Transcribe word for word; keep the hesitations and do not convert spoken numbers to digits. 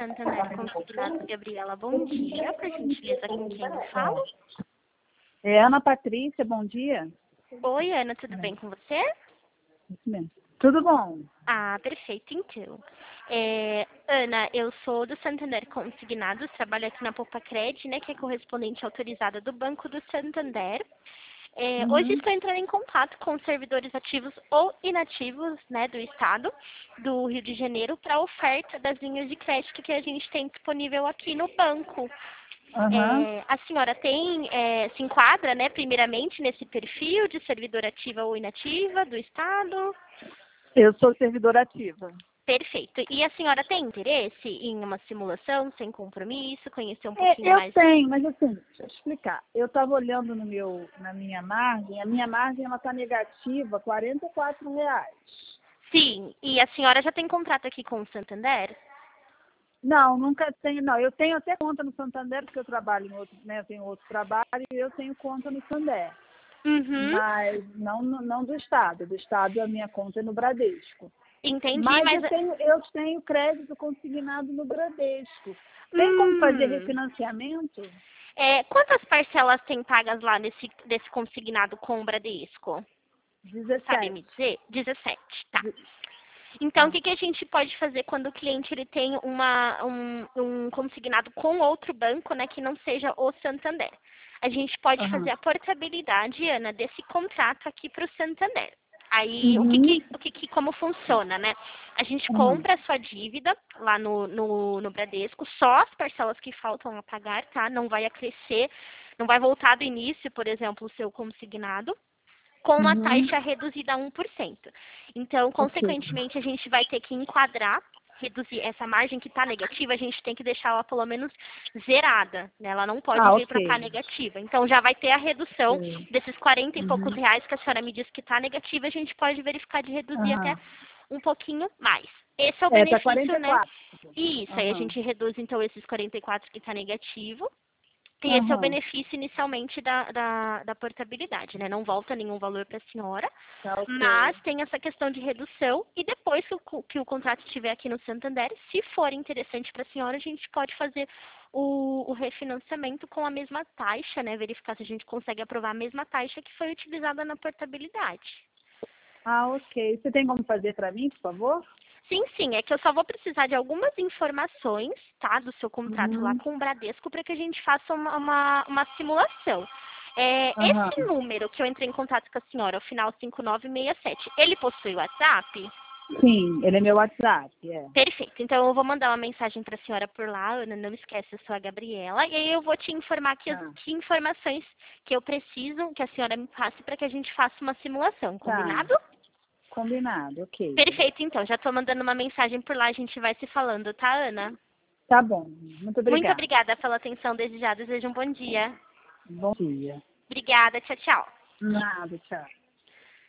Santander Consignados, Gabriela, bom dia. Por gentileza, com quem eu falo? É Ana Patrícia, bom dia. Oi, Ana, tudo bem com você? Isso mesmo. Tudo bom? Ah, perfeito, então. É, Ana, eu sou do Santander Consignados, trabalho aqui na Poupa Cred, né, que é correspondente autorizada do Banco do Santander. É, Uhum. Hoje estou entrando em contato com os servidores ativos ou inativos, né, do Estado do Rio de Janeiro para a oferta das linhas de crédito que a gente tem disponível aqui no banco. Uhum. É, a senhora tem, é, se enquadra, né, primeiramente nesse perfil de servidor ativa ou inativa do Estado? Eu sou servidora ativa. Perfeito. E a senhora tem interesse em uma simulação sem compromisso, conhecer um É, pouquinho eu mais? tenho, mas assim, deixa eu explicar. Eu estava olhando no meu, na minha margem, a minha margem está negativa, quarenta e quatro reais. Sim. E a senhora já tem contrato aqui com o Santander? Não, nunca tenho, não. Eu tenho até conta no Santander, porque eu trabalho em outro, né? Eu tenho outro trabalho e eu tenho conta no Santander. Uhum. Mas não, não do Estado. Do Estado, a minha conta é no Bradesco. Entendi, Mas mas... eu tenho, eu tenho crédito consignado no Bradesco. Tem como fazer Hum, refinanciamento? é, quantas parcelas tem pagas lá nesse, desse consignado com o Bradesco? Sabe me dezessete. dizer? dezessete, tá. De- Então, o ah, que, que a gente pode fazer quando o cliente ele tem uma, um, um consignado com outro banco, né, que não seja o Santander? A gente pode fazer aham. a portabilidade, Ana, desse contrato aqui para o Santander. Aí, o que Uhum, que, o que que, como funciona, né? A gente uhum, compra a sua dívida lá no, no, no Bradesco, só as parcelas que faltam a pagar, tá? Não vai acrescer, não vai voltar do início, por exemplo, o seu consignado com uma uhum. taxa reduzida a um por cento. Então, Ok. consequentemente, a gente vai ter que enquadrar, reduzir essa margem que está negativa, a gente tem que deixar ela pelo menos zerada, né? Ela não pode Ah, vir para estar ok. negativa. Então, já vai ter a redução Sei. desses quarenta e poucos Uhum, reais que a senhora me disse que está negativa, a gente pode verificar de reduzir até aham. um pouquinho mais. Esse é o É, tá quarenta benefício, e né? quatro. Isso, aí a Aham, gente reduz, então, esses quarenta e quatro que está negativo. E esse é o aham. benefício inicialmente da, da, da portabilidade, né? Não volta nenhum valor para a senhora, Tá mas ok. tem essa questão de redução e depois que o, co- que o contrato estiver aqui no Santander, se for interessante para a senhora, a gente pode fazer o, o refinanciamento com a mesma taxa, né? Verificar se a gente consegue aprovar a mesma taxa que foi utilizada na portabilidade. Ah, ok. Você tem como fazer para mim, por favor? Sim, sim, é que eu só vou precisar de algumas informações, tá, do seu contrato lá Uhum, com o Bradesco para que a gente faça uma, uma, uma simulação. É, aham. esse número que eu entrei em contato com a senhora, o final cinco nove seis sete, ele possui WhatsApp? Sim, ele é meu WhatsApp, é. Perfeito, então eu vou mandar uma mensagem para a senhora por lá, Ana, não esquece, eu sou a Gabriela, e aí eu vou te informar que, as- Tá, que informações que eu preciso que a senhora me passe para que a gente faça uma simulação, tá. combinado? Combinado, ok. Perfeito, então, já estou mandando uma mensagem por lá, a gente vai se falando, tá, Ana? Tá bom. Muito Muito obrigada. obrigada pela atenção desejada. Desejo um bom dia. Bom dia. Obrigada. Tchau, tchau. Nada, tchau.